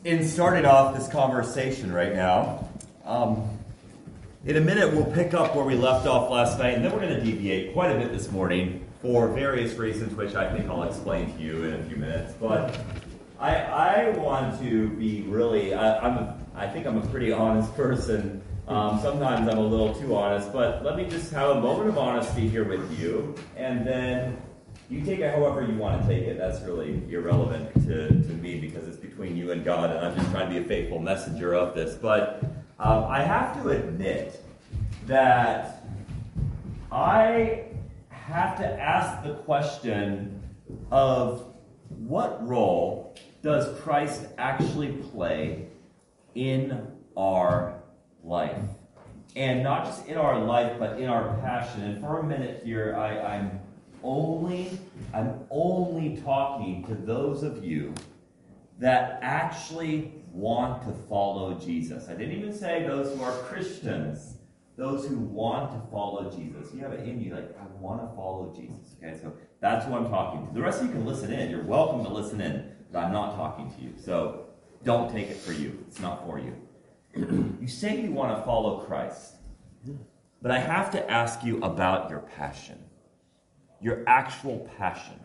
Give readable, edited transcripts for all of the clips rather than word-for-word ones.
in starting off this conversation right now, in a minute we'll pick up where we left off last night, and then we're going to deviate quite a bit this morning for various reasons, which I think I'll explain to you in a few minutes. But I want to be really, I think I'm a pretty honest person. Sometimes I'm a little too honest, but let me just have a moment of honesty here with you, and then you take it however you want to take it. That's really irrelevant to me because it's between you and God, and I'm just trying to be a faithful messenger of this. But I have to admit that I have to ask the question of what role does Christ actually play in our life? And not just in our life, but in our passion. And for a minute here, I'm only talking to those of you that actually want to follow Jesus. I didn't even say those who are Christians, those who want to follow Jesus. You have it in you, like, I want to follow Jesus. Okay, so that's who I'm talking to. The rest of you can listen in. You're welcome to listen in, but I'm not talking to you. So don't take it for you. It's not for you. You say you want to follow Christ, but I have to ask you about your passion. Your actual passion.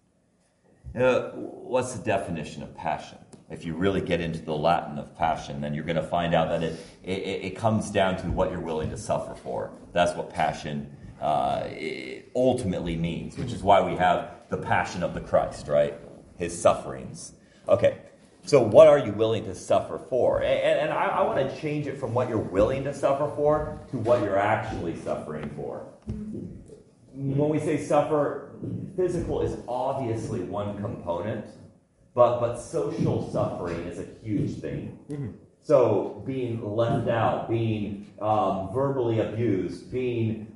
What's the definition of passion? If you really get into the Latin of passion, then you're going to find out that it comes down to what you're willing to suffer for. That's what passion ultimately means, which is why we have the passion of the Christ, right? His sufferings. Okay, so what are you willing to suffer for? And I want to change it from what you're willing to suffer for to what you're actually suffering for. When we say suffer, physical is obviously one component, but social suffering is a huge thing. Mm-hmm. So being left out, being verbally abused, being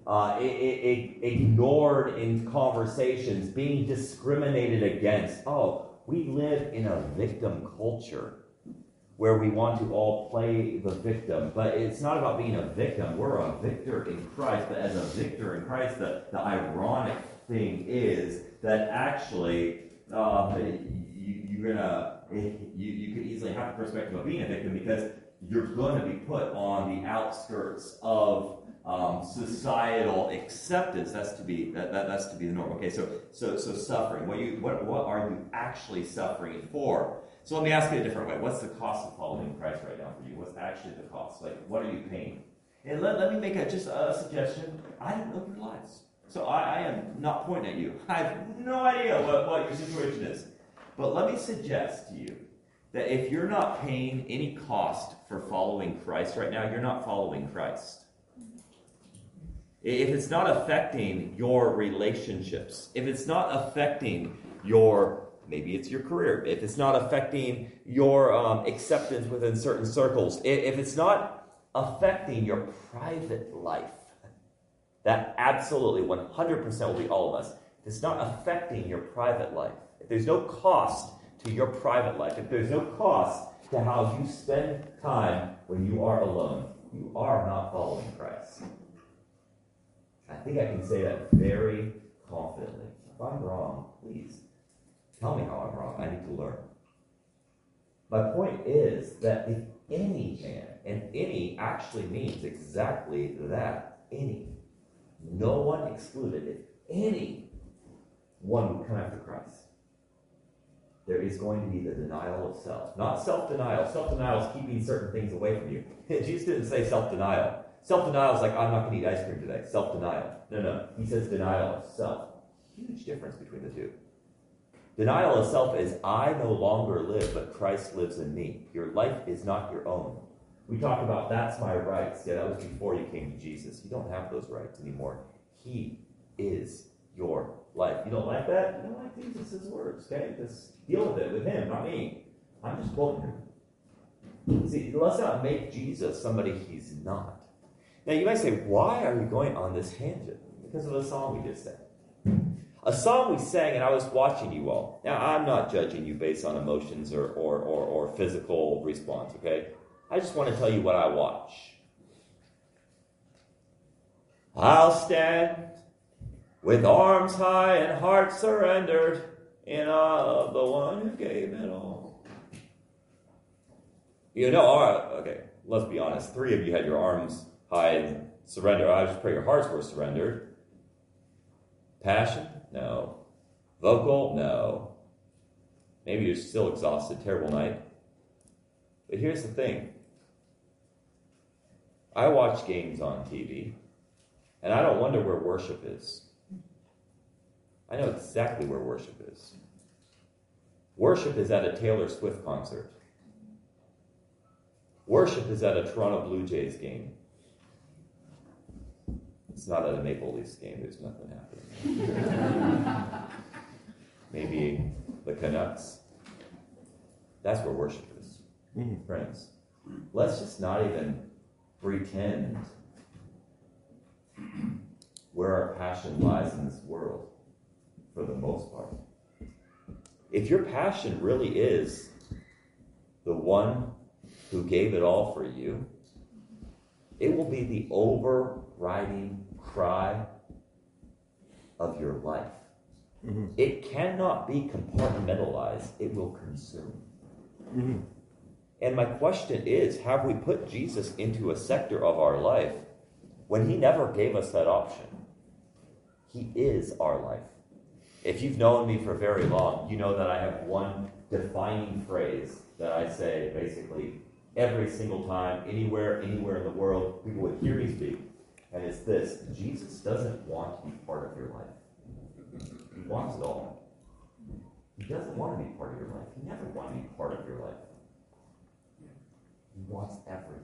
ignored in conversations, being discriminated against. Oh, we live in a victim culture where we want to all play the victim. But it's not about being a victim. We're a victor in Christ. But as a victor in Christ, the ironic thing is that actually you could easily have the perspective of being a victim because you're going to be put on the outskirts of societal acceptance. That's to be the norm. Okay, so suffering. What are you actually suffering for? So let me ask it a different way. What's the cost of following Christ right now for you? What's actually the cost? Like, what are you paying? And let me make just a suggestion. I don't know your lives. So I am not pointing at you. I have no idea what your situation is. But let me suggest to you that if you're not paying any cost for following Christ right now, you're not following Christ. If it's not affecting your relationships, if it's not affecting maybe it's your career, if it's not affecting your acceptance within certain circles, if it's not affecting your private life, that absolutely 100% will be all of us. If it's not affecting your private life, if there's no cost to your private life, if there's no cost to how you spend time when you are alone, you are not following Christ. I think I can say that very confidently. If I'm wrong, please tell me how I'm wrong. I need to learn. My point is that if any man, and any actually means exactly that, any, no one excluded, if any one would come after Christ, there is going to be the denial of self. Not self-denial. Self-denial is keeping certain things away from you. Jesus didn't say self-denial. Self-denial is like, I'm not going to eat ice cream today. Self-denial. No. He says denial of self. Huge difference between the two. Denial of self is, I no longer live, but Christ lives in me. Your life is not your own. We talk about, that's my rights. Yeah, that was before you came to Jesus. You don't have those rights anymore. He is your life. You don't like that? You don't like Jesus' words, okay? Just deal with it with him, not me. I'm just quoting him. See, let's not make Jesus somebody he's not. Now, you might say, why are you going on this tangent? Because of the song we just sang. A song we sang, and I was watching you all. Now, I'm not judging you based on emotions or physical response, okay? I just want to tell you what I watch. I'll stand with arms high and heart surrendered in awe of the one who gave it all. Okay, let's be honest. 3 of you had your arms high and surrender. I just pray your hearts were surrendered. Passion? No. Vocal? No. Maybe you're still exhausted. Terrible night. But here's the thing. I watch games on TV, and I don't wonder where worship is. I know exactly where worship is. Worship is at a Taylor Swift concert. Worship is at a Toronto Blue Jays game. It's not at a Maple Leafs game. There's nothing happening. Maybe the Canucks. That's where worship is. Friends, let's just not even pretend where our passion lies in this world for the most part. If your passion really is the one who gave it all for you, it will be the overriding cry of your life. It cannot be compartmentalized. It will consume. And my question is, have we put Jesus into a sector of our life when he never gave us that option? He is our life. If you've known me for very long, you know that I have one defining phrase that I say basically every single time, anywhere in the world, people would hear me speak. And it's this: Jesus doesn't want to be part of your life. He wants it all. He doesn't want to be part of your life. He never wanted to be part of your life. He wants everything.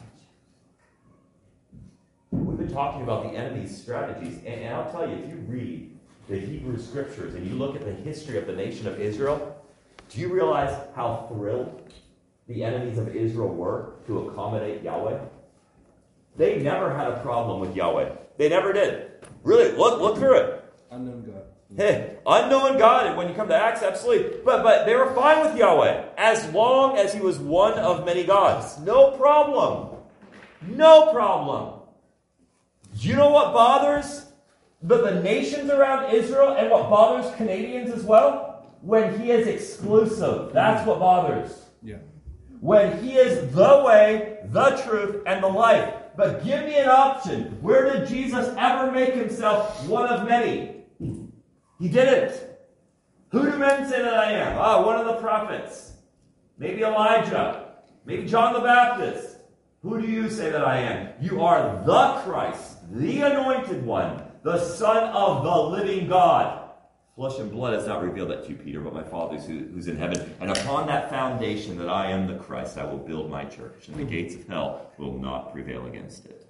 We've been talking about the enemy's strategies, and I'll tell you, if you read the Hebrew Scriptures and you look at the history of the nation of Israel, do you realize how thrilled the enemies of Israel were to accommodate Yahweh? They never had a problem with Yahweh. They never did. Really, look through it. Unknown God. Hey, unknown God, and when you come to Acts, absolutely. But they were fine with Yahweh, as long as he was one of many gods. No problem. No problem. You know what bothers the nations around Israel, and what bothers Canadians as well? When he is exclusive. That's what bothers. Yeah. When he is the way, the truth, and the life. But give me an option. Where did Jesus ever make himself one of many? He didn't. Who do men say that I am? One of the prophets. Maybe Elijah. Maybe John the Baptist. Who do you say that I am? You are the Christ, the anointed one, the Son of the living God. Flesh and blood has not revealed that to you, Peter, but my Father who's in heaven. And upon that foundation that I am the Christ, I will build my church, and the gates of hell will not prevail against it.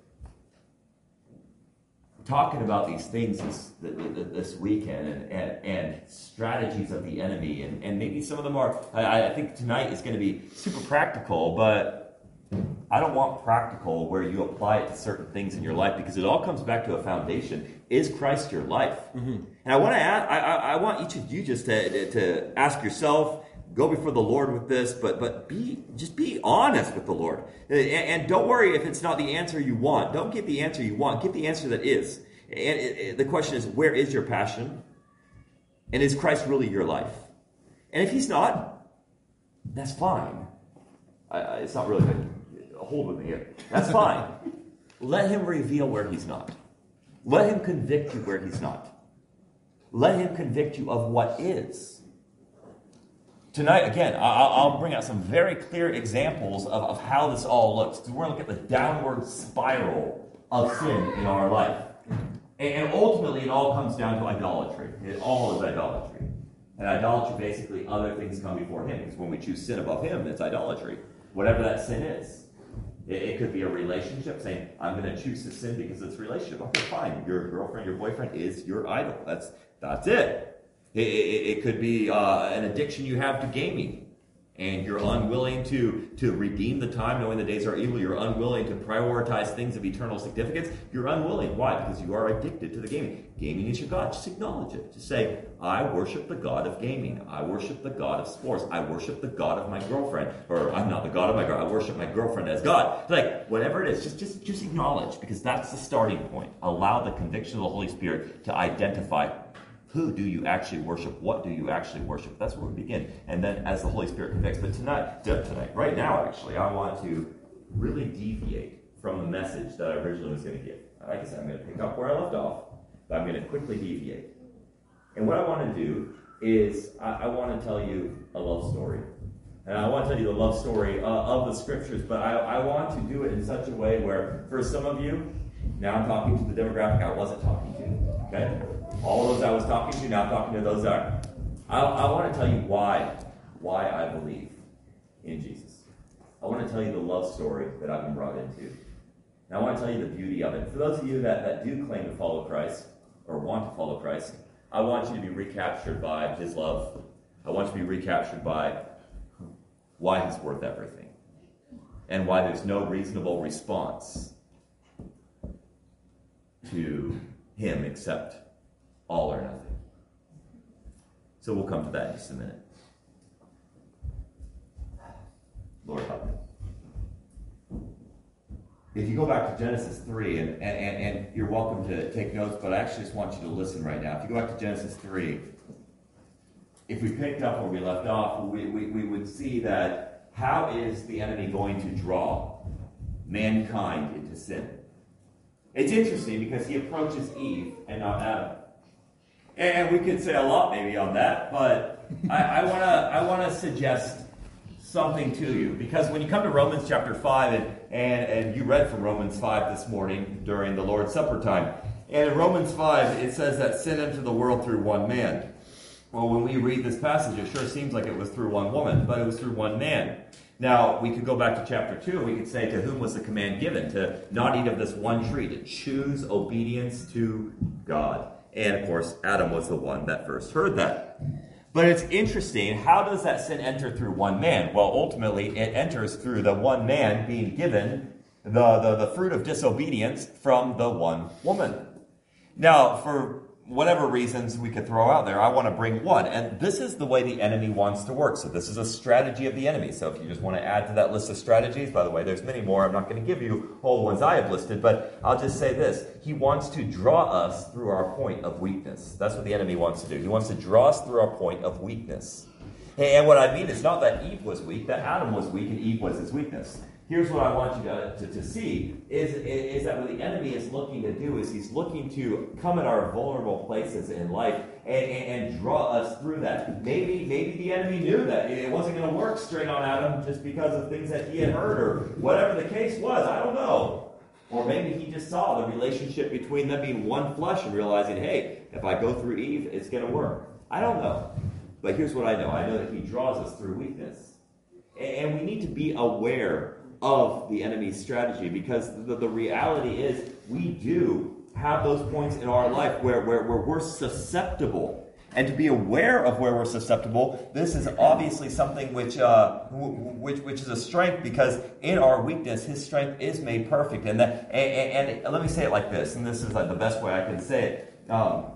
We're talking about these things this weekend and strategies of the enemy, and maybe some of them are, I think tonight is going to be super practical, but I don't want practical where you apply it to certain things in your life, because it all comes back to a foundation. Is Christ your life? And I want to I want each of you just to ask yourself, go before the Lord with this, but be honest with the Lord. And don't worry if it's not the answer you want. Don't get the answer you want. Get the answer that is. And the question is, where is your passion? And is Christ really your life? And if he's not, that's fine. It's not really good. Hold with me here. That's fine. Let him reveal where he's not. Let him convict you where he's not. Let him convict you of what is. Tonight, again, I'll bring out some very clear examples of how this all looks. We're going to look at the downward spiral of sin in our life. And ultimately, it all comes down to idolatry. It all is idolatry. And idolatry, basically, other things come before him. Because when we choose sin above him, it's idolatry. Whatever that sin is. It could be a relationship, saying, I'm going to choose to sin because it's a relationship. Okay, fine. Your girlfriend, your boyfriend is your idol. That's it. It could be an addiction you have to gaming. And you're unwilling to redeem the time, knowing the days are evil. You're unwilling to prioritize things of eternal significance. You're unwilling. Why? Because you are addicted to the gaming. Gaming is your God. Just acknowledge it. Just say, I worship the God of gaming. I worship the God of sports. I worship the God of my girlfriend. Or I'm not the God of my girlfriend. I worship my girlfriend as God. Like, whatever it is, just acknowledge, because that's the starting point. Allow the conviction of the Holy Spirit to identify Who do you actually worship? What do you actually worship? That's where we begin. And then as the Holy Spirit convicts. But tonight, right now actually, I want to really deviate from the message that I originally was going to give. Like I said, I'm going to pick up where I left off, but I'm going to quickly deviate. And what I want to do is I want to tell you a love story. And I want to tell you the love story of the Scriptures, but I want to do it in such a way where, for some of you, now I'm talking to the demographic I wasn't talking to. Okay? All those I was talking to, now I'm talking to those that I want to tell you why I believe in Jesus. I want to tell you the love story that I've been brought into. And I want to tell you the beauty of it. For those of you that do claim to follow Christ, or want to follow Christ, I want you to be recaptured by his love. I want you to be recaptured by why he's worth everything. And why there's no reasonable response to him except all or nothing. So we'll come to that in just a minute. Lord help me. If you go back to Genesis 3, and you're welcome to take notes, but I actually just want you to listen right now. If you go back to Genesis 3, if we picked up where we left off, we would see that how is the enemy going to draw mankind into sin? It's interesting because he approaches Eve and not Adam. And we could say a lot maybe on that, but I want to suggest something to you. Because when you come to Romans chapter 5, and you read from Romans 5 this morning during the Lord's Supper time, and in Romans 5 it says that sin entered the world through one man. Well, when we read this passage, it sure seems like it was through one woman, but it was through one man. Now, we could go back to chapter 2, and we could say, to whom was the command given? To not eat of this one tree, to choose obedience to God. And, of course, Adam was the one that first heard that. But it's interesting, how does that sin enter through one man? Well, ultimately, it enters through the one man being given the fruit of disobedience from the one woman. Now, for whatever reasons we could throw out there, I want to bring one. And this is the way the enemy wants to work. So this is a strategy of the enemy. So if you just want to add to that list of strategies, by the way, there's many more. I'm not going to give you all the ones I have listed, but I'll just say this. He wants to draw us through our point of weakness. That's what the enemy wants to do. He wants to draw us through our point of weakness. And what I mean is not that Eve was weak, that Adam was weak and Eve was his weakness. Here's what I want you to see, is that what the enemy is looking to do is he's looking to come at our vulnerable places in life and draw us through that. Maybe the enemy knew that it wasn't going to work straight on Adam just because of things that he had heard or whatever the case was. I don't know. Or maybe he just saw the relationship between them being one flesh and realizing, hey, if I go through Eve, it's going to work. I don't know. But here's what I know. I know that he draws us through weakness. And we need to be aware of the enemy's strategy, because the reality is we do have those points in our life where we're susceptible. And to be aware of where we're susceptible, this is obviously something which is a strength, because in our weakness, his strength is made perfect. And let me say it like this, and this is like the best way I can say it.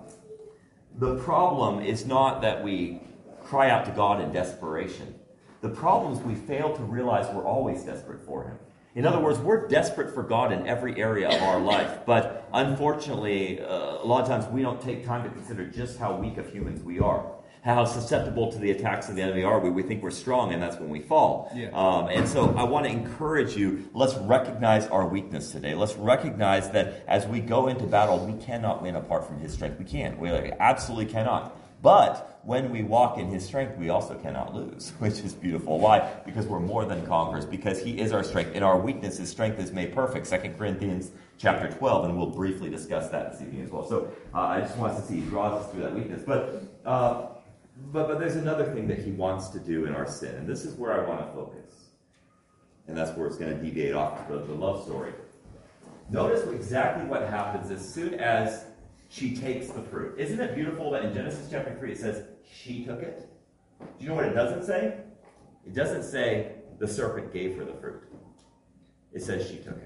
The problem is not that we cry out to God in desperation. The problem is we fail to realize we're always desperate for him. In other words, we're desperate for God in every area of our life. But unfortunately, a lot of times we don't take time to consider just how weak of humans we are. How susceptible to the attacks of the enemy are we. We think we're strong, and that's when we fall. Yeah. And so I want to encourage you, let's recognize our weakness today. Let's recognize that as we go into battle, we cannot win apart from his strength. We can't. We absolutely cannot. But when we walk in his strength, we also cannot lose, which is beautiful. Why? Because we're more than conquerors, because he is our strength. In our weakness, his strength is made perfect. 2 Corinthians chapter 12, and we'll briefly discuss that this evening as well. So I just want us to see he draws us through that weakness. But there's another thing that he wants to do in our sin, and this is where I want to focus. And that's where it's going to deviate off the love story. Notice exactly what happens as soon as she takes the fruit. Isn't it beautiful that in Genesis chapter 3 it says, she took it? Do you know what it doesn't say? It doesn't say the serpent gave her the fruit. It says she took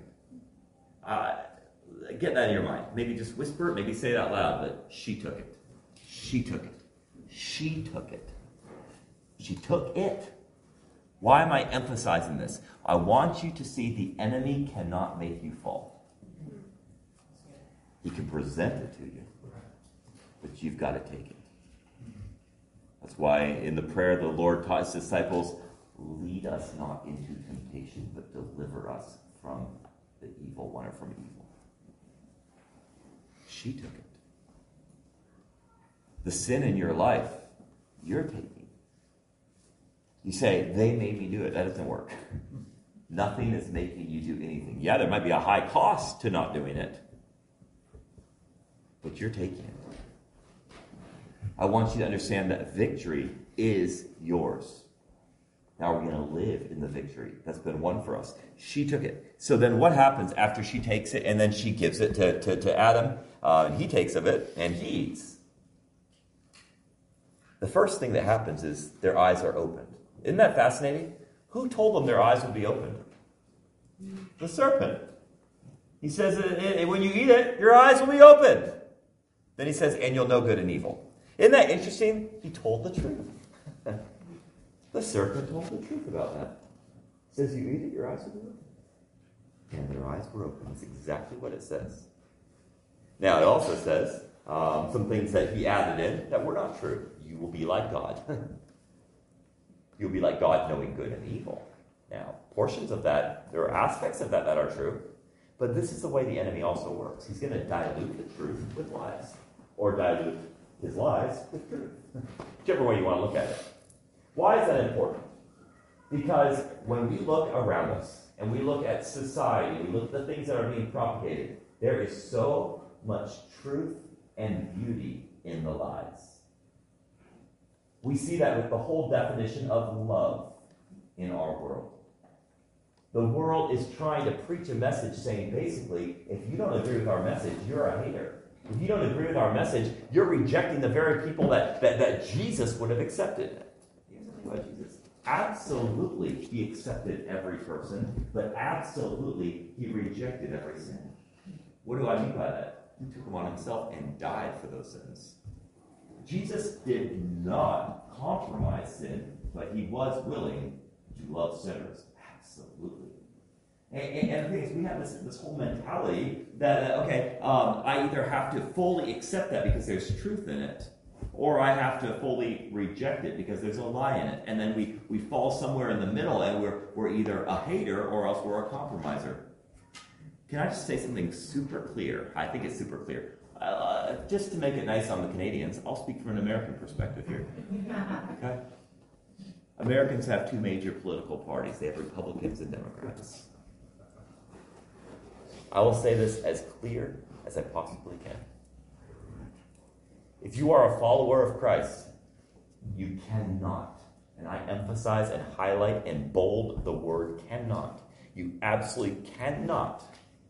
it. Get that in your mind. Maybe just whisper it, maybe say it out loud, but she took it. She took it. She took it. She took it. Why am I emphasizing this? I want you to see the enemy cannot make you fall. He can present it to you, but you've got to take it. That's why in the prayer the Lord taught his disciples, lead us not into temptation, but deliver us from the evil one or from evil. She took it. The sin in your life, you're taking. You say, they made me do it. That doesn't work. Nothing is making you do anything. Yeah, there might be a high cost to not doing it, but you're taking it. I want you to understand that victory is yours. Now we're going to live in the victory that's been won for us. She took it. So then what happens after she takes it and then she gives it to Adam? And he takes of it and he eats. The first thing that happens is their eyes are opened. Isn't that fascinating? Who told them their eyes would be opened? The serpent. He says, when you eat it, your eyes will be opened. Then he says, and you'll know good and evil. Isn't that interesting? He told the truth. The serpent told the truth about that. He says, you eat it, your eyes will be open. And their eyes were open. That's exactly what it says. Now, it also says some things that he added in that were not true. You will be like God. You'll be like God, knowing good and evil. Now, portions of that, there are aspects of that are true, but this is the way the enemy also works. He's going to dilute the truth with lies, or dilute his lies with truth. Whichever way you want to look at it. Why is that important? Because when we look around us, and we look at society, we look at the things that are being propagated, there is so much truth and beauty in the lies. We see that with the whole definition of love in our world. The world is trying to preach a message saying, basically, if you don't agree with our message, you're a hater. If you don't agree with our message, you're rejecting the very people that Jesus would have accepted. Here's the thing about Jesus. Absolutely, he accepted every person, but absolutely, he rejected every sin. What do I mean by that? He took them on himself and died for those sins. Jesus did not compromise sin, but he was willing to love sinners. Absolutely. And the thing is, we have this whole mentality that, I either have to fully accept that because there's truth in it, or I have to fully reject it because there's a lie in it. And then we fall somewhere in the middle, and we're either a hater or else we're a compromiser. Can I just say something super clear? I think it's super clear. Just to make it nice on the Canadians, I'll speak from an American perspective here. Okay? Americans have two major political parties. They have Republicans and Democrats. I will say this as clear as I possibly can. If you are a follower of Christ, you cannot, and I emphasize and highlight and bold the word cannot, you absolutely cannot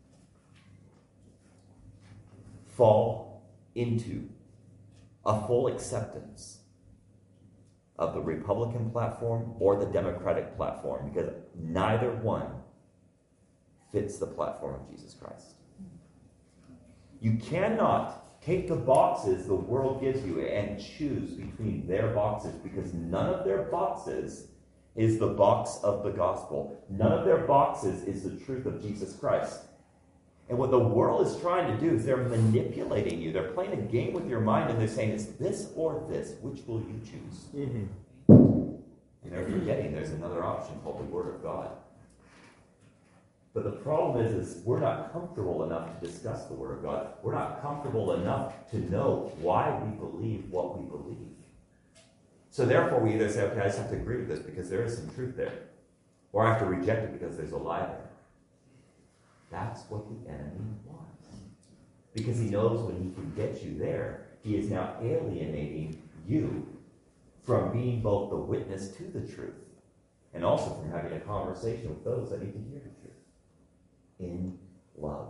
fall into a full acceptance of the Republican platform or the Democratic platform, because neither one fits the platform of Jesus Christ. You cannot take the boxes the world gives you and choose between their boxes, because none of their boxes is the box of the gospel. None of their boxes is the truth of Jesus Christ. And what the world is trying to do is they're manipulating you. They're playing a game with your mind, and they're saying, it's this or this. Which will you choose? Mm-hmm. And they're forgetting there's another option called the Word of God. But the problem is we're not comfortable enough to discuss the Word of God. We're not comfortable enough to know why we believe what we believe. So therefore we either say, okay, I just have to agree with this because there is some truth there. Or I have to reject it because there's a lie there. That's what the enemy wants. Because he knows when he can get you there, he is now alienating you from being both the witness to the truth and also from having a conversation with those that need to hear the truth in love.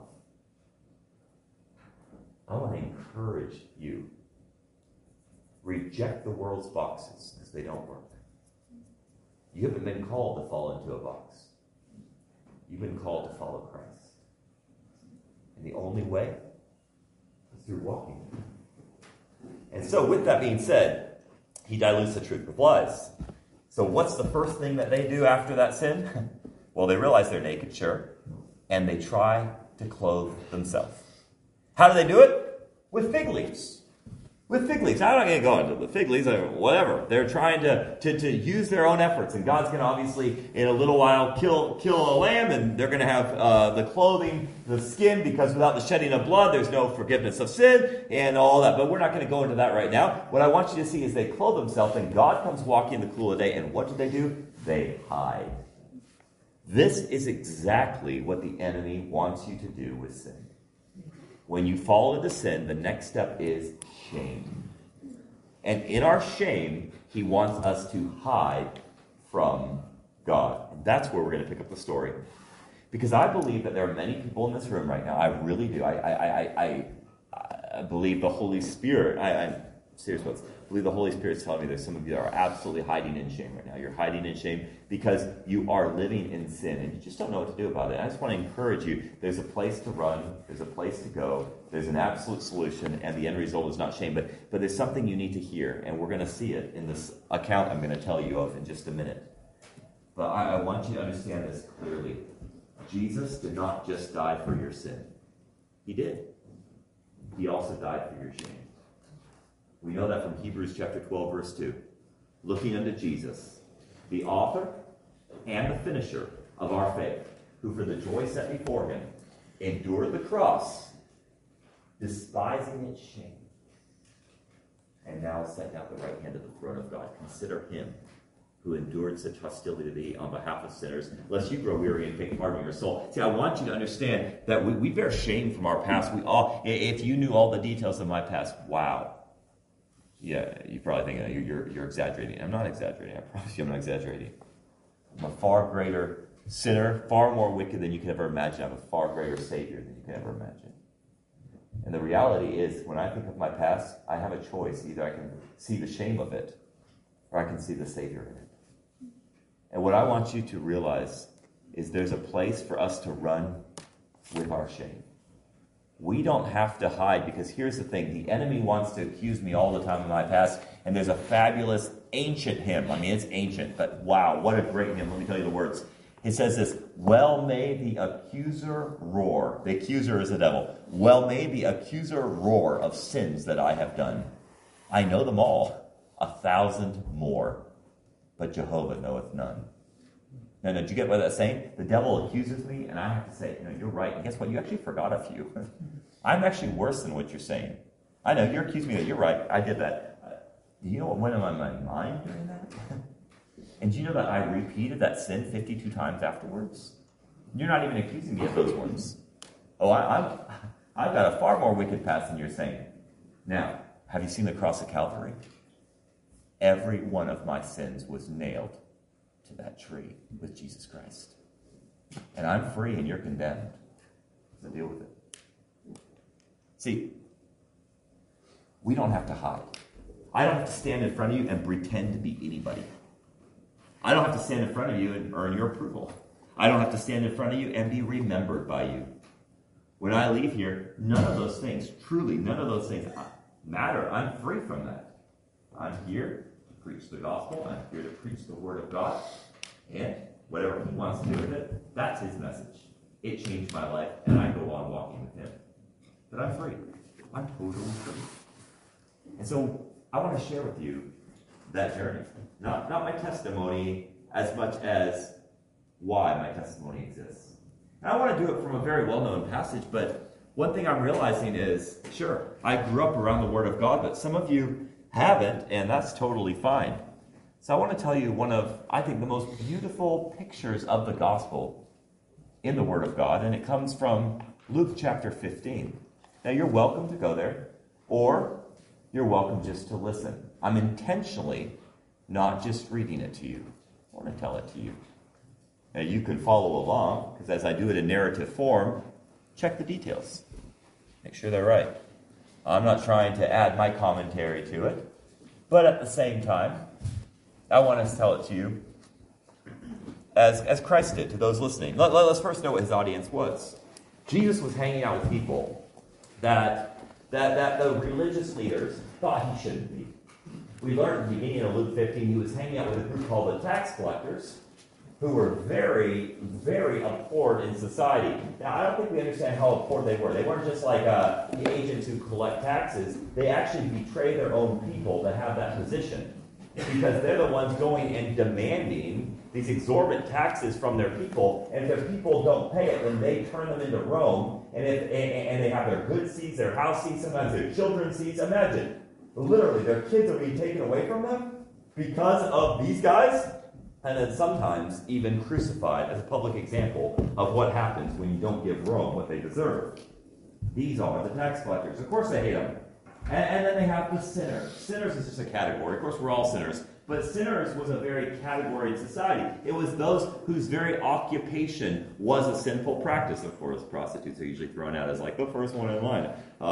I want to encourage you. Reject the world's boxes because they don't work. You haven't been called to fall into a box. You've been called to follow Christ. And the only way is through walking. And so with that being said, he dilutes the truth with lies. So what's the first thing that they do after that sin? Well, they realize they're naked, sure, and they try to clothe themselves. How do they do it? With fig leaves. With fig leaves. I'm not going to go into the fig leaves, or whatever. They're trying to use their own efforts. And God's going to obviously, in a little while, kill a lamb. And they're going to have the clothing, the skin, because without the shedding of blood, there's no forgiveness of sin and all that. But we're not going to go into that right now. What I want you to see is they clothe themselves, and God comes walking in the cool of the day. And what do? They hide. This is exactly what the enemy wants you to do with sin. When you fall into sin, the next step is shame. And in our shame, he wants us to hide from God. And that's where we're going to pick up the story. Because I believe that there are many people in this room right now. I really do. I believe the Holy Spirit. I'm serious about this. I believe the Holy Spirit is telling me there's some of you that are absolutely hiding in shame right now. You're hiding in shame because you are living in sin and you just don't know what to do about it. I just want to encourage you. There's a place to run. There's a place to go. There's an absolute solution, and the end result is not shame. But there's something you need to hear, and we're going to see it in this account I'm going to tell you of in just a minute. But I want you to understand this clearly. Jesus did not just die for your sin. He did. He also died for your shame. We know that from Hebrews chapter 12, verse 2. Looking unto Jesus, the author and the finisher of our faith, who for the joy set before him endured the cross, despising its shame, and now is set down at the right hand of the throne of God. Consider him who endured such hostility on behalf of sinners, lest you grow weary and take part in your soul. See, I want you to understand that we bear shame from our past. We all, if you knew all the details of my past, wow. Yeah, you probably think you're exaggerating. I'm not exaggerating. I promise you I'm not exaggerating. I'm a far greater sinner, far more wicked than you could ever imagine. I'm a far greater Savior than you could ever imagine. And the reality is, when I think of my past, I have a choice. Either I can see the shame of it, or I can see the Savior in it. And what I want you to realize is there's a place for us to run with our shame. We don't have to hide, because here's the thing. The enemy wants to accuse me all the time of my past, and there's a fabulous ancient hymn. I mean, it's ancient, but wow, what a great hymn. Let me tell you the words. It says this: well may the accuser roar. The accuser is the devil. Well may the accuser roar of sins that I have done. I know them all, 1,000 more, but Jehovah knoweth none. Now, did you get what that's saying? The devil accuses me, and I have to say, you're right. And guess what? You actually forgot a few. I'm actually worse than what you're saying. I know, you're accusing me that you're right. I did that. Do you know what went on in my mind during that? And do you know that I repeated that sin 52 times afterwards? You're not even accusing me of those ones. Oh, I've got a far more wicked past than you're saying. Now, have you seen the cross of Calvary? Every one of my sins was nailed to that tree with Jesus Christ. And I'm free and you're condemned. So deal with it. See, we don't have to hide. I don't have to stand in front of you and pretend to be anybody. I don't have to stand in front of you and earn your approval. I don't have to stand in front of you and be remembered by you. When I leave here, none of those things, truly none of those things matter. I'm free from that. I'm here to preach the gospel. I'm here to preach the word of God. And whatever he wants to do with it, that's his message. It changed my life, and I go on walking with him. But I'm free. I'm totally free. And so I want to share with you that journey. Not my testimony as much as why my testimony exists. And I want to do it from a very well-known passage, but one thing I'm realizing is, sure, I grew up around the Word of God, but some of you haven't, and that's totally fine. So I want to tell you one of, I think, the most beautiful pictures of the gospel in the Word of God, and it comes from Luke chapter 15. Now, you're welcome to go there, or you're welcome just to listen. I'm intentionally not just reading it to you. I want to tell it to you. Now, you can follow along, because as I do it in narrative form, check the details. Make sure they're right. I'm not trying to add my commentary to it, but at the same time, I want to tell it to you as Christ did to those listening. Let's first know what his audience was. Jesus was hanging out with people that the religious leaders thought he shouldn't be. We learned at the beginning of Luke 15 he was hanging out with a group called the tax collectors. who were very, very abhorred in society. Now, I don't think we understand how abhorred they were. They weren't just like the agents who collect taxes. They actually betray their own people to have that position, because they're the ones going and demanding these exorbitant taxes from their people, and if their people don't pay it, then they turn them into Rome, and they have their goods seized, their house seized, sometimes their children seized. Imagine, literally, their kids are being taken away from them because of these guys, and then sometimes even crucified as a public example of what happens when you don't give Rome what they deserve. These are the tax collectors. Of course they hate them. And then they have the sinners. Sinners is just a category. Of course, we're all sinners. But sinners was a very category in society. It was those whose very occupation was a sinful practice. Of course, prostitutes are usually thrown out as like the first one in line.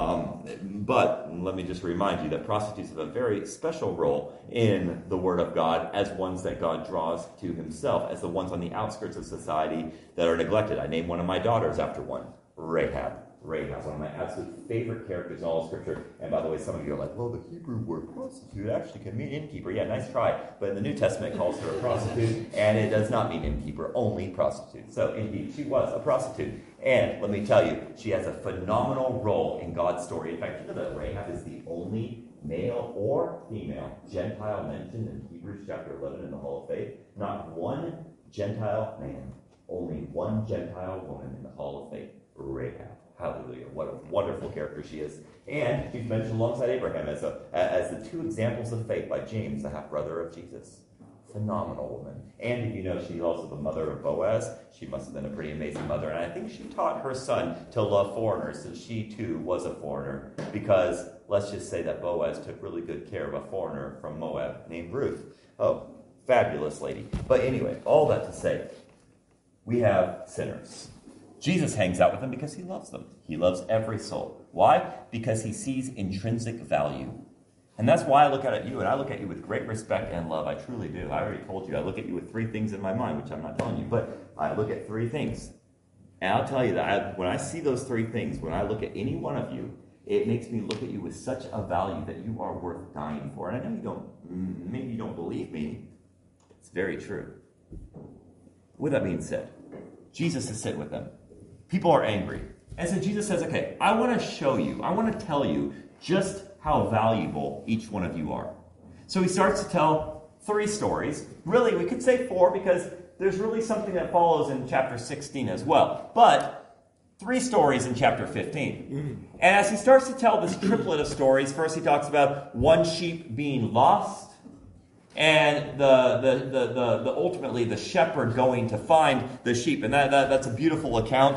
But let me just remind you that prostitutes have a very special role in the Word of God as ones that God draws to himself, as the ones on the outskirts of society that are neglected. I named one of my daughters after one, Rahab. Rahab, one of my absolute favorite characters in all of Scripture. And by the way, some of you are like, well, the Hebrew word prostitute actually can mean innkeeper. Yeah, nice try. But in the New Testament, it calls her a prostitute, and it does not mean innkeeper, only prostitute. So indeed, she was a prostitute. And let me tell you, she has a phenomenal role in God's story. In fact, you know that Rahab is the only male or female Gentile mentioned in Hebrews chapter 11 in the Hall of Faith. Not one Gentile man, only one Gentile woman in the Hall of Faith, Rahab. Hallelujah. What a wonderful character she is. And she's mentioned alongside Abraham as the two examples of faith by James, the half-brother of Jesus. Phenomenal woman. And did you know she's also the mother of Boaz? She must have been a pretty amazing mother. And I think she taught her son to love foreigners, since she too was a foreigner. Because let's just say that Boaz took really good care of a foreigner from Moab named Ruth. Oh, fabulous lady. But anyway, all that to say, we have sinners. Jesus hangs out with them because he loves them. He loves every soul. Why? Because he sees intrinsic value. And that's why I look at you, and I look at you with great respect and love. I truly do. I already told you. I look at you with three things in my mind, which I'm not telling you, but I look at three things. And I'll tell you that when I see those three things, when I look at any one of you, it makes me look at you with such a value that you are worth dying for. And I know maybe you don't believe me. It's very true. With that being said, Jesus is sitting with them. People are angry. And so Jesus says, okay, I want to show you, I want to tell you just how valuable each one of you are. So he starts to tell three stories. Really, we could say four, because there's really something that follows in chapter 16 as well. But three stories in chapter 15. And as he starts to tell this triplet of stories, first he talks about one sheep being lost, and the ultimately the shepherd going to find the sheep. And that's a beautiful account.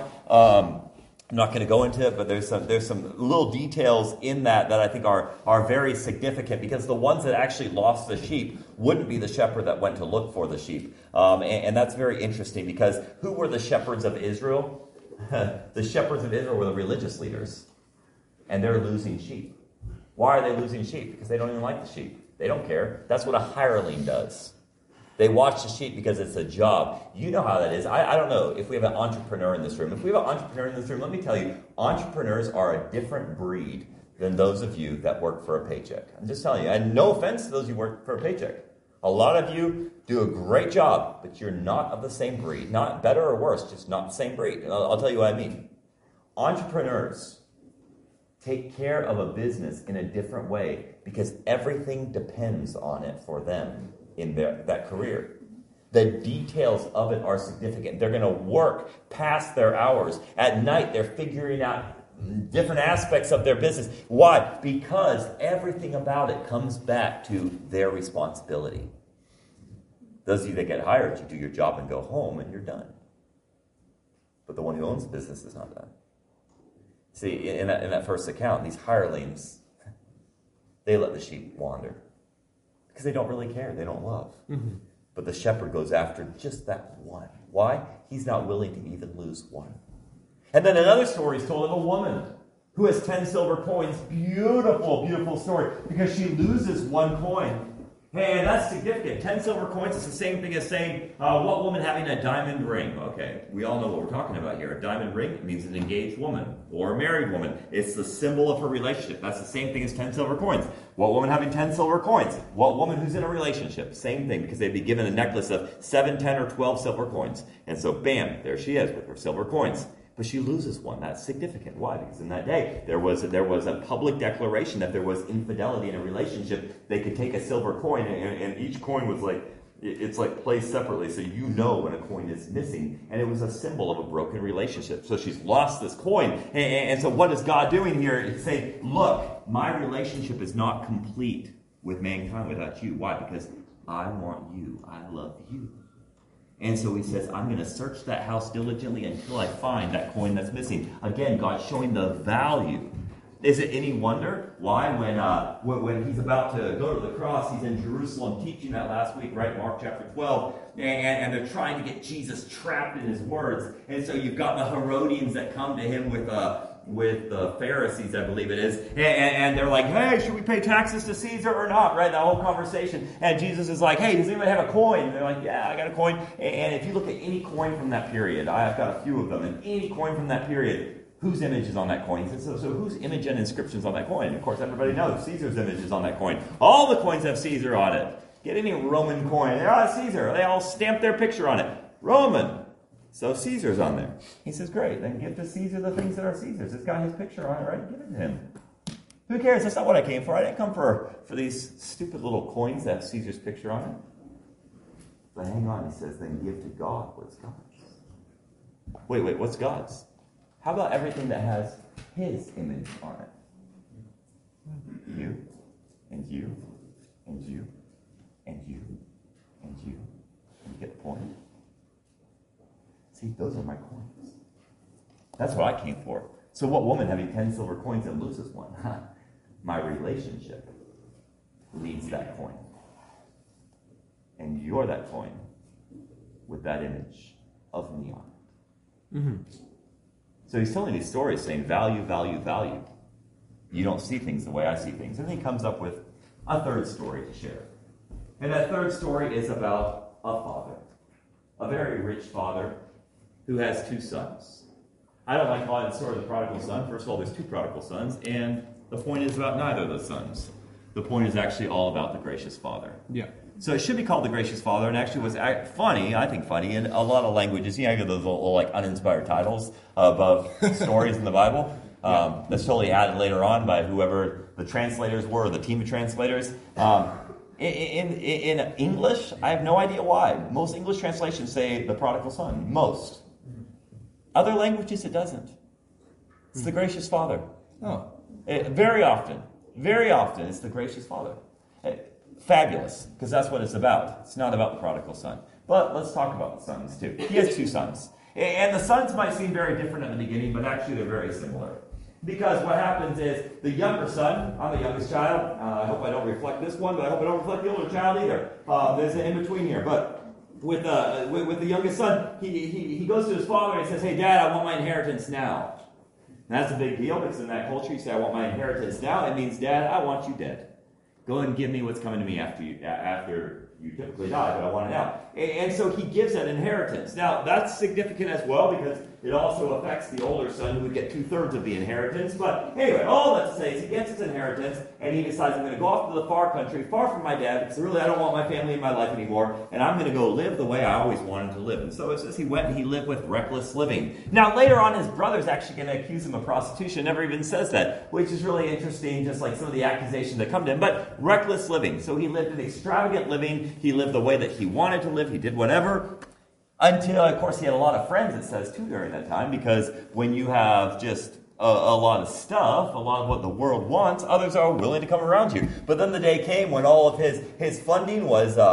I'm not going to go into it, but there's some little details in that I think are very significant, because the ones that actually lost the sheep wouldn't be the shepherd that went to look for the sheep. And that's very interesting, because who were the shepherds of Israel? The shepherds of Israel were the religious leaders, and they're losing sheep. Why are they losing sheep? Because they don't even like the sheep. They don't care. That's what a hireling does. They watch the sheep because it's a job. You know how that is. I don't know if we have an entrepreneur in this room. If we have an entrepreneur in this room, let me tell you, entrepreneurs are a different breed than those of you that work for a paycheck. I'm just telling you. And no offense to those who work for a paycheck. A lot of you do a great job, but you're not of the same breed. Not better or worse, just not the same breed. And I'll tell you what I mean. Entrepreneurs take care of a business in a different way, because everything depends on it for them in that career. The details of it are significant. They're going to work past their hours. At night, they're figuring out different aspects of their business. Why? Because everything about it comes back to their responsibility. Those of you that get hired, you do your job and go home, and you're done. But the one who owns the business is not done. See, in that first account, these hirelings, they let the sheep wander because they don't really care. They don't love. Mm-hmm. But the shepherd goes after just that one. Why? He's not willing to even lose one. And then another story is told of a woman who has 10 silver coins. Beautiful, beautiful story, because she loses one coin. Hey, and that's significant. 10 silver coins is the same thing as saying, what woman having a diamond ring? Okay, we all know what we're talking about here. A diamond ring means an engaged woman or a married woman. It's the symbol of her relationship. That's the same thing as 10 silver coins. What woman having 10 silver coins? What woman who's in a relationship? Same thing, because they'd be given a necklace of 7, 10, or 12 silver coins. And so, bam, there she is with her silver coins. But she loses one. That's significant. Why? Because in that day, there was a public declaration that there was infidelity in a relationship. They could take a silver coin, and each coin was it's placed separately, so you know when a coin is missing. And it was a symbol of a broken relationship. So she's lost this coin. And so what is God doing here? He's saying, look, my relationship is not complete with mankind without you. Why? Because I want you. I love you. And so he says, I'm going to search that house diligently until I find that coin that's missing. Again, God's showing the value. Is it any wonder why when he's about to go to the cross, he's in Jerusalem teaching that last week, right? Mark chapter 12. And they're trying to get Jesus trapped in his words. And so you've got the Herodians that come to him with the Pharisees, I believe it is. And they're like, hey, should we pay taxes to Caesar or not? Right? That whole conversation. And Jesus is like, hey, does anybody have a coin? And they're like, yeah, I got a coin. And if you look at any coin from that period, I've got a few of them, and any coin from that period, whose image is on that coin? He says, so whose image and inscription is on that coin? And of course, everybody knows Caesar's image is on that coin. All the coins have Caesar on it. Get any Roman coin, they're all Caesar. They all stamp their picture on it. Roman. So Caesar's on there. He says, great, then give to Caesar the things that are Caesar's. It's got his picture on it, right? Give it to him. Who cares? That's not what I came for. I didn't come for these stupid little coins that have Caesar's picture on it. But hang on, he says, then give to God what's God's. Wait, what's God's? How about everything that has his image on it? You, and you, and you, and you, and you. And you get the point? See, those are my coins. That's what I came for. So what woman having 10 silver coins and loses one? My relationship leads that coin. And you're that coin with that image of me on it. Mm-hmm. So he's telling these stories saying value, value, value. You don't see things the way I see things. And then he comes up with a third story to share. And that third story is about a father. A very rich father who has 2 sons. I don't like calling the story of the prodigal son. First of all, there's 2 prodigal sons, and the point is about neither of the sons. The point is actually all about the gracious father. Yeah. So it should be called the gracious father, and actually was funny, I think funny, in a lot of languages. You know, those little like uninspired titles above stories in the Bible. That's totally added later on by whoever the translators were, or the team of translators. In English, I have no idea why. Most English translations say the prodigal son. Most. Other languages, it doesn't. It's the gracious father. Oh. Very often, it's the gracious father. Fabulous, because that's what it's about. It's not about the prodigal son. But let's talk about the sons, too. He has 2 sons. And the sons might seem very different at the beginning, but actually they're very similar. Because what happens is, the younger son, I'm the youngest child. I hope I don't reflect this one, but I hope I don't reflect the older child either. There's an in-between here. But with the youngest son, he goes to his father and says, hey, Dad, I want my inheritance now. And that's a big deal, because in that culture, you say, I want my inheritance now. It means, Dad, I want you dead. Go and give me what's coming to me after you typically die, but I want it now. And so he gives an inheritance. Now, that's significant as well, because it also affects the older son, who would get 2/3 of the inheritance. But anyway, all that to say is he gets his inheritance, and he decides, I'm going to go off to the far country, far from my dad, because really I don't want my family in my life anymore, and I'm going to go live the way I always wanted to live. And so it says he went and he lived with reckless living. Now, later on, his brother's actually going to accuse him of prostitution. Never even says that, which is really interesting, just like some of the accusations that come to him. But reckless living. So he lived an extravagant living. He lived the way that he wanted to live. He did whatever. Until, of course, he had a lot of friends, it says, too, during that time. Because when you have just a lot of stuff, a lot of what the world wants, others are willing to come around you. But then the day came when all of his funding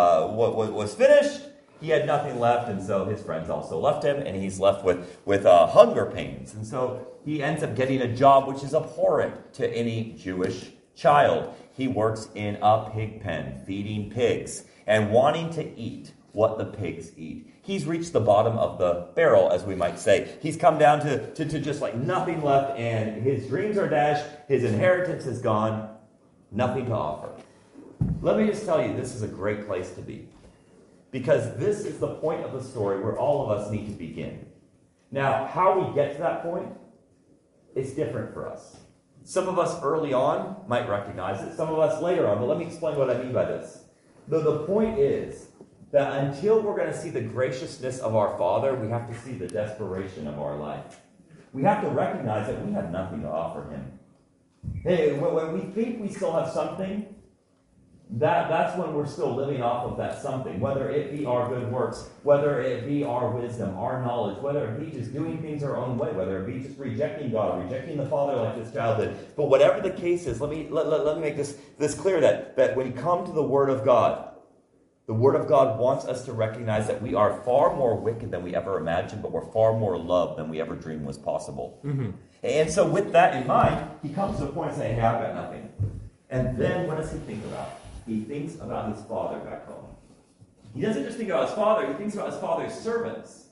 was finished. He had nothing left, and so his friends also left him, and he's left with hunger pains. And so he ends up getting a job which is abhorrent to any Jewish child. He works in a pig pen, feeding pigs, and wanting to eat what the pigs eat. He's reached the bottom of the barrel, as we might say. He's come down to just like nothing left, and his dreams are dashed, his inheritance is gone, nothing to offer. Let me just tell you, this is a great place to be. Because this is the point of the story where all of us need to begin. Now, how we get to that point is different for us. Some of us early on might recognize it, some of us later on, but let me explain what I mean by this. The point is that until we're going to see the graciousness of our Father, we have to see the desperation of our life. We have to recognize that we have nothing to offer Him. Hey, when we think we still have something, that's when we're still living off of that something, whether it be our good works, whether it be our wisdom, our knowledge, whether it be just doing things our own way, whether it be just rejecting God, rejecting the Father like this child did. But whatever the case is, let me make this clear that when you come to the Word of God wants us to recognize that we are far more wicked than we ever imagined, but we're far more loved than we ever dreamed was possible. Mm-hmm. And so with that in mind, he comes to the point of saying, hey, I've got nothing. And then what does he think about? He thinks about his father back home. He doesn't just think about his father, he thinks about his father's servants.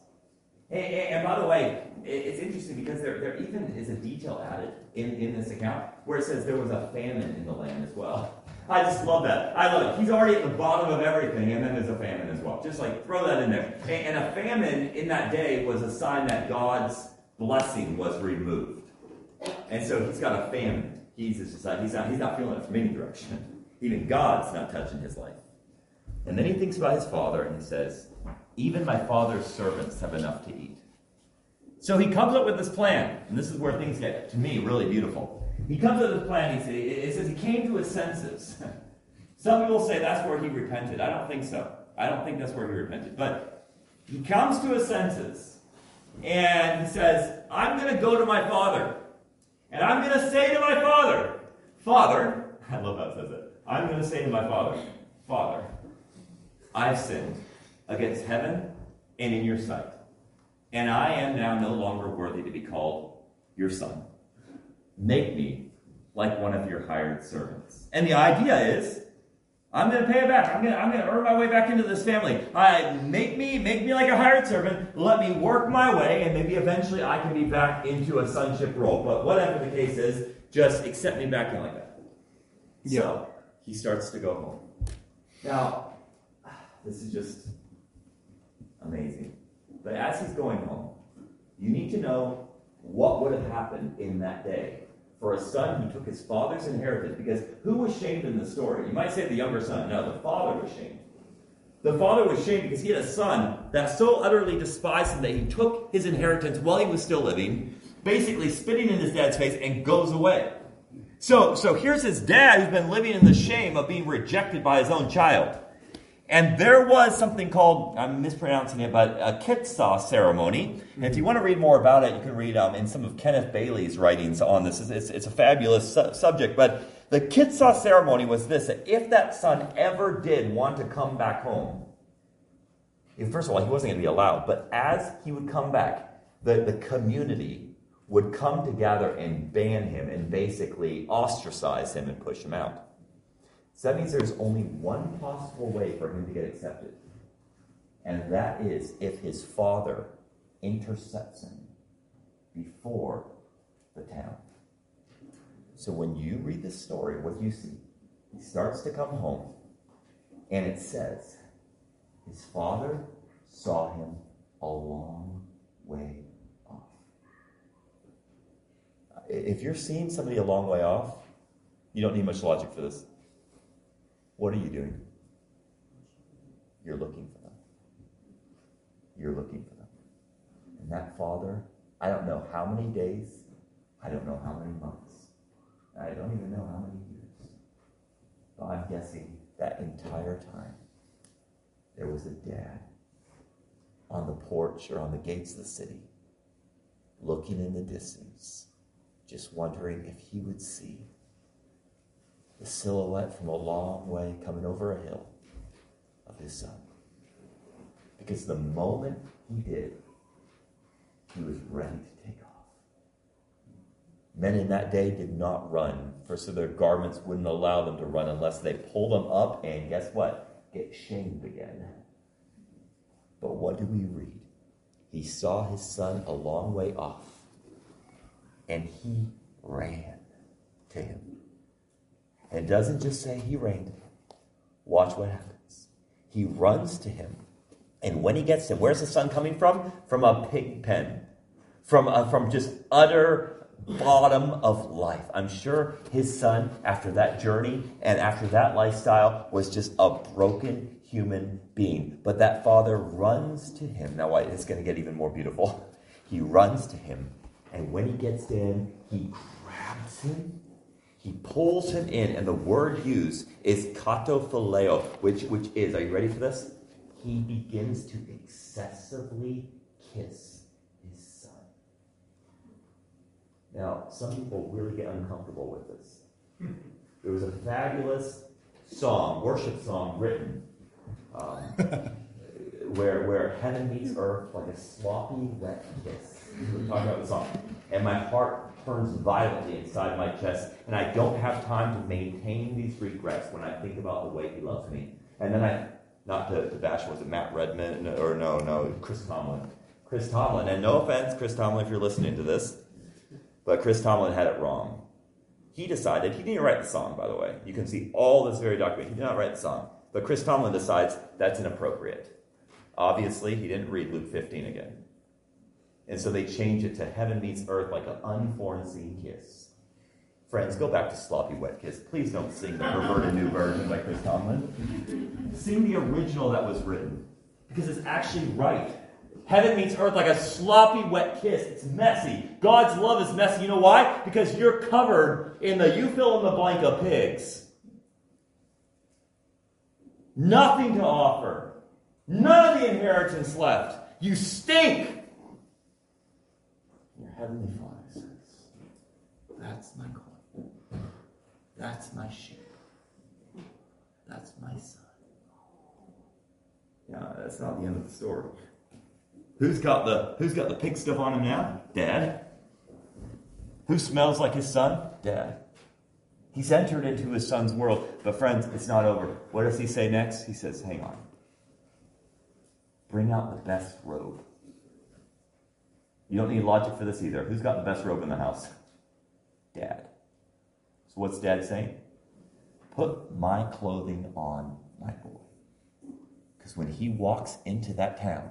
And by the way, it's interesting because there even is a detail added in this account where it says there was a famine in the land as well. I just love that. I love it. He's already at the bottom of everything, and then there's a famine as well. Just like throw that in there. And a famine in that day was a sign that God's blessing was removed. And so he's got a famine. He's not feeling it from any direction. Even God's not touching his life. And then he thinks about his father and he says, even my father's servants have enough to eat. So he comes up with this plan. And this is where things get, to me, really beautiful. He comes up with this plan. It says he came to his senses. Some people say that's where he repented. I don't think so. I don't think that's where he repented. But he comes to his senses. And he says, I'm going to go to my father. And I'm going to say to my father, Father, I love how it says it. I'm going to say to my father, Father, I've sinned against heaven and in your sight. And I am now no longer worthy to be called your son. Make me like one of your hired servants. And the idea is, I'm going to pay it back. I'm going to earn my way back into this family. Make me like a hired servant. Let me work my way, and maybe eventually I can be back into a sonship role. But whatever the case is, just accept me back in like that. Yeah. So he starts to go home. Now, this is just amazing. But as he's going home, you need to know what would have happened in that day for a son who took his father's inheritance. Because who was shamed in the story? You might say the younger son. No, the father was shamed. The father was shamed because he had a son that so utterly despised him that he took his inheritance while he was still living, basically spitting in his dad's face, and goes away. So here's his dad who's been living in the shame of being rejected by his own child. And there was something called, I'm mispronouncing it, but a Kitzah ceremony. And if you want to read more about it, you can read in some of Kenneth Bailey's writings on this. It's a fabulous subject. But the Kitzah ceremony was this, that if that son ever did want to come back home, first of all, he wasn't going to be allowed. But as he would come back, the community would come together and ban him and basically ostracize him and push him out. So that means there's only one possible way for him to get accepted. And that is if his father intercepts him before the town. So when you read this story, what do you see? He starts to come home, and it says, his father saw him a long way off. If you're seeing somebody a long way off, you don't need much logic for this. What are you doing? You're looking for them. You're looking for them. And that father, I don't know how many days, I don't know how many months, I don't even know how many years, but I'm guessing that entire time there was a dad on the porch or on the gates of the city, looking in the distance, just wondering if he would see the silhouette from a long way coming over a hill of his son. Because the moment he did, he was ready to take off. Men in that day did not run, for so their garments wouldn't allow them to run unless they pulled them up and guess what? Get shamed again. But what do we read? He saw his son a long way off, and he ran to him. It doesn't just say he ran to him. Watch what happens. He runs to him. And when he gets to him, where's the son coming from? From a pig pen. From just utter bottom of life. I'm sure his son, after that journey and after that lifestyle, was just a broken human being. But that father runs to him. Now, it's going to get even more beautiful. He runs to him. And when he gets to him, he grabs him. He pulls him in. And the word used is katophileo, which is, are you ready for this? He begins to excessively kiss his son. Now, some people really get uncomfortable with this. There was a fabulous song, worship song, written where heaven meets earth like a sloppy, wet kiss. We're talking about the song. And my heart turns violently inside my chest, and I don't have time to maintain these regrets when I think about the way he loves me. And then not to bash, was it Matt Redman? Or no, Chris Tomlin. Chris Tomlin, and no offense, Chris Tomlin, if you're listening to this, but Chris Tomlin had it wrong. He decided, he didn't write the song, by the way. You can see all this very document. He did not write the song. But Chris Tomlin decides that's inappropriate. Obviously, he didn't read Luke 15 again. And so they change it to heaven meets earth like an unforeseen kiss. Friends, go back to sloppy wet kiss. Please don't sing the perverted new version by Chris Tomlin. Sing the original that was written. Because it's actually right. Heaven meets earth like a sloppy wet kiss. It's messy. God's love is messy. You know why? Because you're covered in the you fill in the blank of pigs. Nothing to offer. None of the inheritance left. You stink. Your heavenly Father says, that's my coin. That's my sheep. That's my son. Yeah, that's not the end of the story. Who's got the pig stuff on him now? Dad. Who smells like his son? Dad. He's entered into his son's world. But friends, it's not over. What does he say next? He says, hang on. Bring out the best robe. You don't need logic for this either. Who's got the best robe in the house? Dad. So what's Dad saying? Put my clothing on my boy. Because when he walks into that town,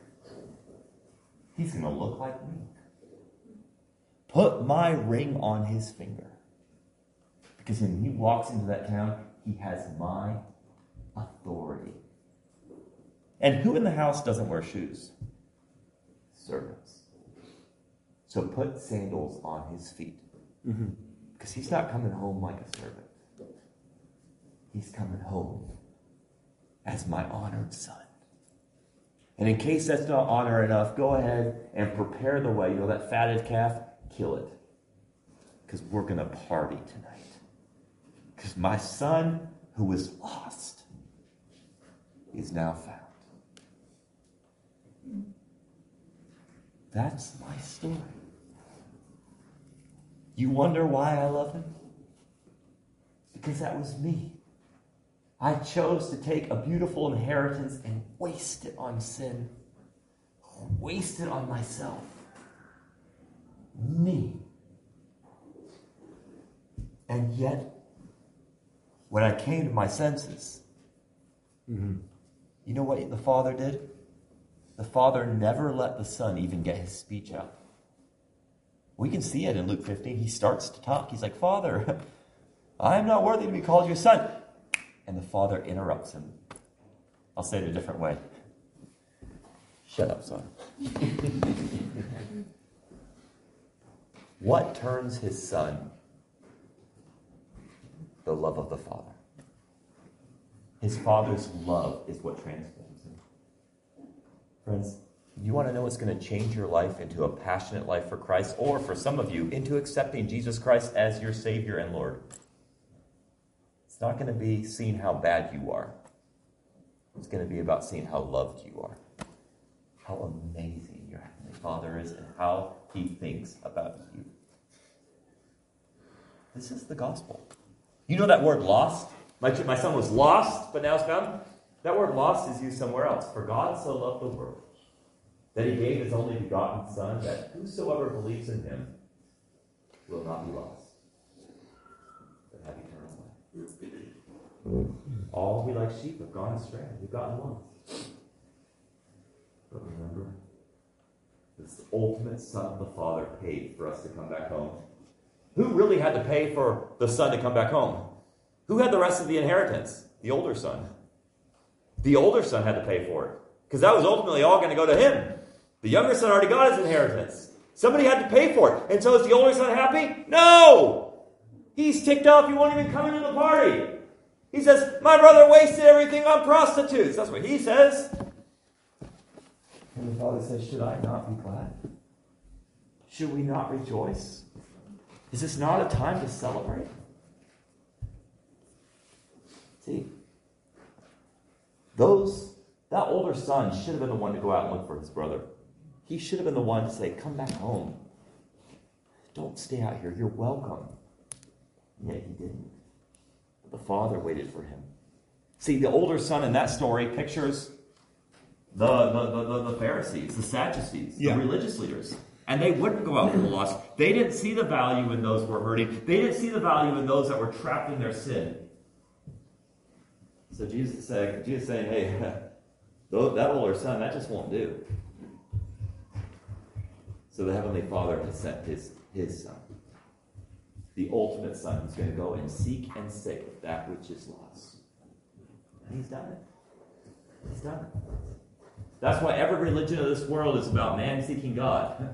he's going to look like me. Put my ring on his finger. Because when he walks into that town, he has my authority. And who in the house doesn't wear shoes? Servants. So put sandals on his feet. Because he's not coming home like a servant. He's coming home as my honored son. And in case that's not honor enough, go ahead and prepare the way. You know that fatted calf? Kill it. Because we're going to party tonight. Because my son, who was lost, is now found. That's my story. You wonder why I love him? Because that was me. I chose to take a beautiful inheritance and waste it on sin. Waste it on myself. Me. And yet, when I came to my senses, you know what the Father did? The Father never let the Son even get his speech out. We can see it in Luke 15. He starts to talk. He's like, Father, I am not worthy to be called your son. And the Father interrupts him. I'll say it a different way. Shut up, son. What turns his son? The love of the Father. His Father's love is what transforms him. Friends, you want to know what's going to change your life into a passionate life for Christ, or for some of you, into accepting Jesus Christ as your Savior and Lord? It's not going to be seeing how bad you are. It's going to be about seeing how loved you are. How amazing your Heavenly Father is and how he thinks about you. This is the gospel. You know that word lost? My son was lost, but now is found. That word lost is used somewhere else. For God so loved the world that he gave his only begotten Son, that whosoever believes in him will not be lost, but have eternal life. All we like sheep have gone astray. We've gotten lost. But remember, this ultimate Son of the Father paid for us to come back home. Who really had to pay for the son to come back home? Who had the rest of the inheritance? The older son. The older son had to pay for it. Because that was ultimately all going to go to him. The younger son already got his inheritance. Somebody had to pay for it. And so is the older son happy? No! He's ticked off. He won't even come into the party. He says, my brother wasted everything on prostitutes. That's what he says. And the father says, should I not be glad? Should we not rejoice? Is this not a time to celebrate? See, that older son should have been the one to go out and look for his brother. He should have been the one to say, come back home. Don't stay out here. You're welcome. And yet he didn't. But the father waited for him. See, the older son in that story pictures the Pharisees, the Sadducees, the religious leaders. And they wouldn't go out for the lost. They didn't see the value in those who were hurting. They didn't see the value in those that were trapped in their sin. So Jesus is saying, hey, that older son, that just won't do. So the Heavenly Father has sent his son, the ultimate son, who's going to go and seek and save that which is lost. And he's done it. He's done it. That's why every religion of this world is about man seeking God.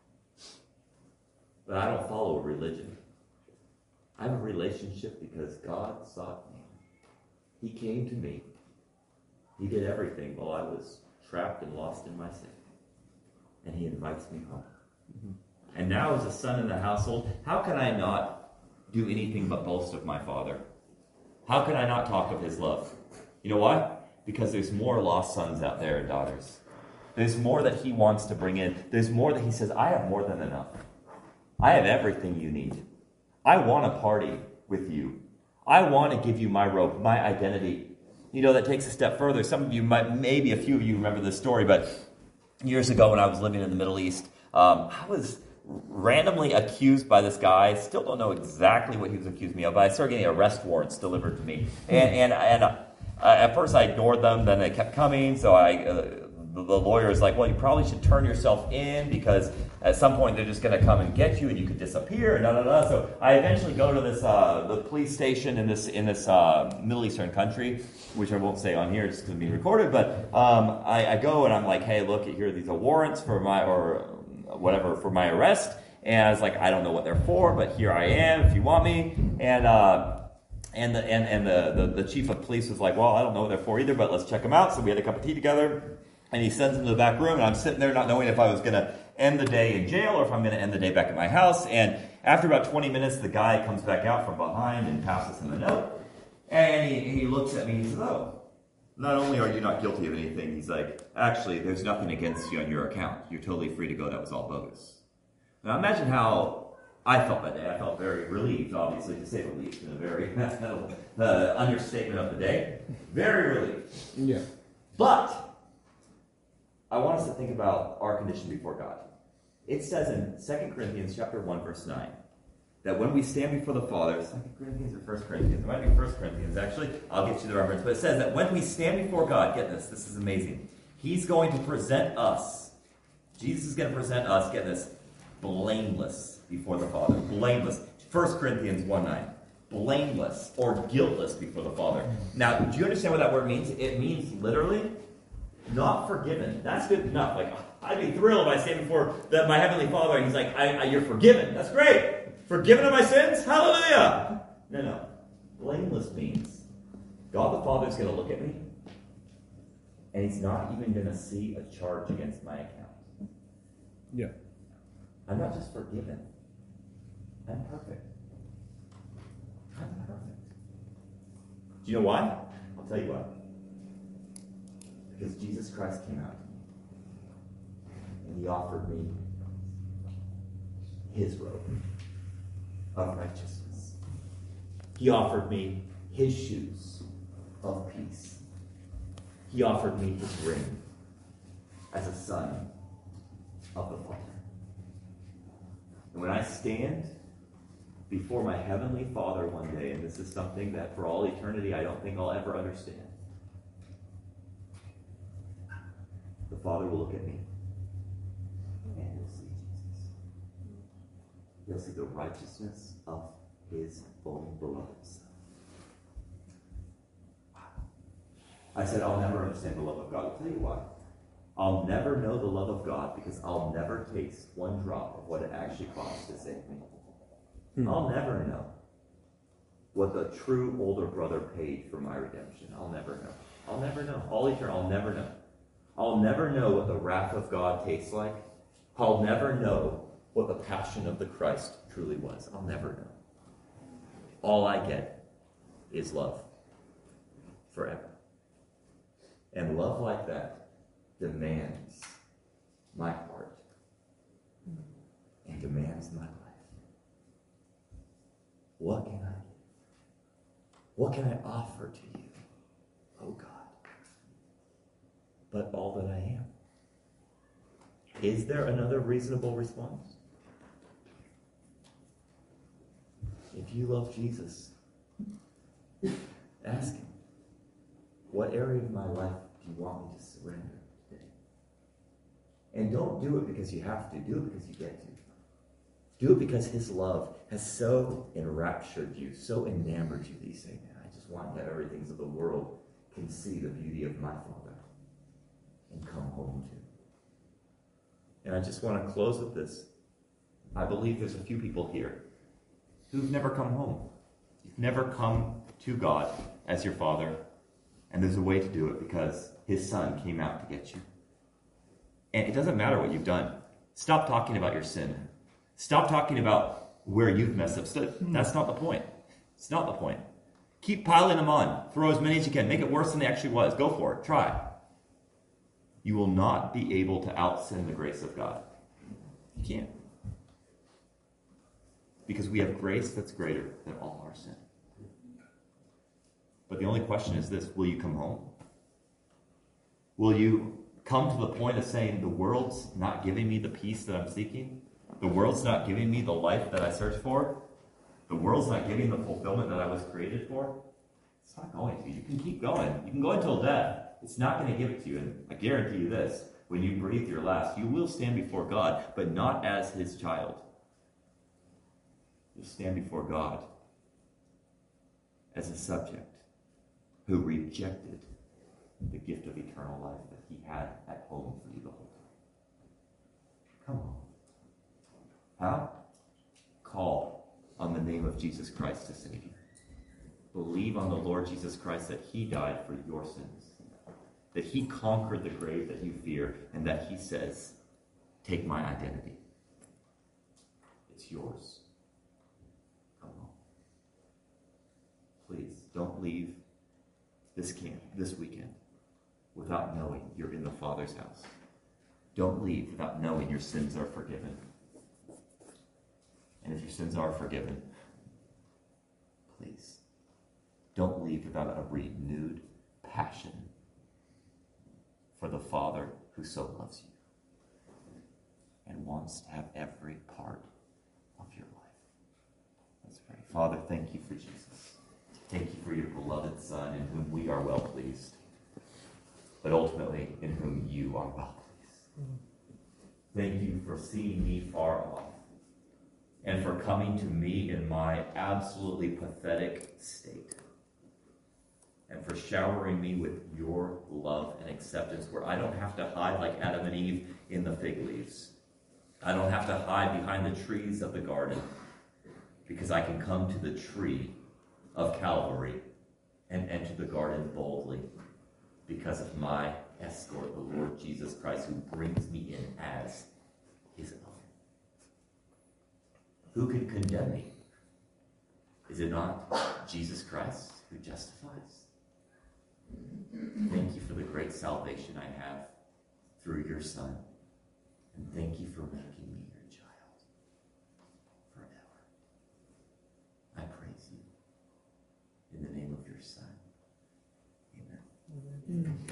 But I don't follow a religion. I have a relationship because God sought me. He came to me. He did everything while I was trapped and lost in my sin. And he invites me home. Mm-hmm. And now as a son in the household, how can I not do anything but boast of my Father? How can I not talk of his love? You know why? Because there's more lost sons out there and daughters. There's more that he wants to bring in. There's more that he says, I have more than enough. I have everything you need. I want to party with you. I want to give you my robe, my identity. You know, that takes a step further. Some of you maybe a few of you remember this story, but years ago when I was living in the Middle East, I was randomly accused by this guy. Still don't know exactly what he was accusing me of, but I started getting arrest warrants delivered to me. And at first I ignored them, then they kept coming, so the lawyer is like, well, you probably should turn yourself in because at some point they're just going to come and get you and you could disappear and da-da-da. So I eventually go to this the police station in this Middle Eastern country, which I won't say on here, it's going to be recorded, but I go and I'm like, hey, look, here are these warrants for my arrest. And I was like, I don't know what they're for, but here I am if you want me. And the chief of police was like, well, I don't know what they're for either, but let's check them out. So we had a cup of tea together. And he sends him to the back room, and I'm sitting there not knowing if I was going to end the day in jail or if I'm going to end the day back at my house. And after about 20 minutes, the guy comes back out from behind and passes him a note. And he looks at me and he says, oh, not only are you not guilty of anything, he's like, actually, there's nothing against you on your account. You're totally free to go. That was all bogus. Now imagine how I felt that day. I felt very relieved, obviously, to say the least, in a very understatement of the day. Very relieved. Yeah. But I want us to think about our condition before God. It says in 2 Corinthians chapter 1, verse 9, that when we stand before the Father, 2 Corinthians or 1 Corinthians? It might be 1 Corinthians, actually. I'll get you the reference. But it says that when we stand before God, get this is amazing. He's going to present us. Jesus is going to present us, get this, blameless before the Father. Blameless. 1 Corinthians 1:9. Blameless or guiltless before the Father. Now, do you understand what that word means? It means literally not forgiven. That's good enough. Like, I'd be thrilled if I stand before my Heavenly Father and he's like, you're forgiven. That's great. Forgiven of my sins? Hallelujah. No. Blameless means God the Father is going to look at me and he's not even going to see a charge against my account. Yeah. I'm not just forgiven. I'm perfect. I'm perfect. Do you know why? I'll tell you why. Because Jesus Christ came out and he offered me his robe of righteousness. He offered me his shoes of peace. He offered me his ring as a son of the Father. And when I stand before my heavenly Father one day, and this is something that for all eternity I don't think I'll ever understand. The Father will look at me, and he'll see Jesus. He'll see the righteousness of his own beloved Son. Wow. I said, I'll never understand the love of God. I'll tell you why. I'll never know the love of God because I'll never taste one drop of what it actually costs to save me. I'll never know what the true older brother paid for my redemption. I'll never know. I'll never know. All eternal, I'll never know. I'll never know what the wrath of God tastes like. I'll never know what the passion of the Christ truly was. I'll never know. All I get is love forever. And love like that demands my heart and demands my life. What can I give? What can I offer to you, oh God, but all that I am? Is there another reasonable response? If you love Jesus, ask him, what area of my life do you want me to surrender today? And don't do it because you have to. Do it because you get to. Do it because his love has so enraptured you, so enamored you that you say, man, I just want that everything of the world can see the beauty of my Father and come home to. And I just want to close with this. I believe there's a few people here who've never come home. You've never come to God as your Father, and there's a way to do it because his Son came out to get you. And it doesn't matter what you've done. Stop talking about your sin. Stop talking about where you've messed up. That's not the point. It's not the point. Keep piling them on. Throw as many as you can. Make it worse than it actually was. Go for it. Try. You will not be able to out-sin the grace of God. You can't. Because we have grace that's greater than all our sin. But the only question is this: will you come home? Will you come to the point of saying, the world's not giving me the peace that I'm seeking? The world's not giving me the life that I search for? The world's not giving the fulfillment that I was created for? It's not going to. You can keep going. You can go until death. It's not going to give it to you. And I guarantee you this: when you breathe your last, you will stand before God, but not as his child. You'll stand before God as a subject who rejected the gift of eternal life that he had at home for you the whole time. Come on. How? Call on the name of Jesus Christ to save you. Believe on the Lord Jesus Christ that he died for your sins, that he conquered the grave that you fear, and that he says, take my identity. It's yours. Come on. Please, don't leave this camp, this weekend, without knowing you're in the Father's house. Don't leave without knowing your sins are forgiven. And if your sins are forgiven, please, don't leave without a renewed passion for the Father who so loves you and wants to have every part of your life. Let's pray. Father, thank you for Jesus. Thank you for your beloved Son, in whom we are well pleased, but ultimately in whom you are well pleased. Thank you for seeing me far off and for coming to me in my absolutely pathetic state, and for showering me with your love and acceptance, where I don't have to hide like Adam and Eve in the fig leaves. I don't have to hide behind the trees of the garden, because I can come to the tree of Calvary and enter the garden boldly because of my escort, the Lord Jesus Christ, who brings me in as his own. Who can condemn me? Is it not Jesus Christ who justifies? Thank you for the great salvation I have through your Son. And thank you for making me your child forever. I praise you in the name of your Son. Amen.